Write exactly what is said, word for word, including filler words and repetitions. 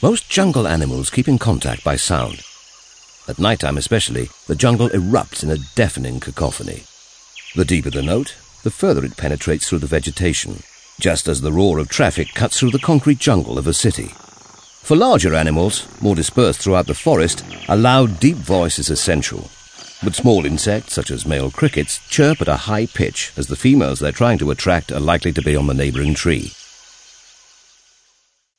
Most jungle animals keep in contact by sound. At nighttime especially, the jungle erupts in a deafening cacophony. The deeper the note, the further it penetrates through the vegetation, just as the roar of traffic cuts through the concrete jungle of a city. For larger animals, more dispersed throughout the forest, a loud, deep voice is essential. But small insects, such as male crickets, chirp at a high pitch as the females they're trying to attract are likely to be on the neighbouring tree.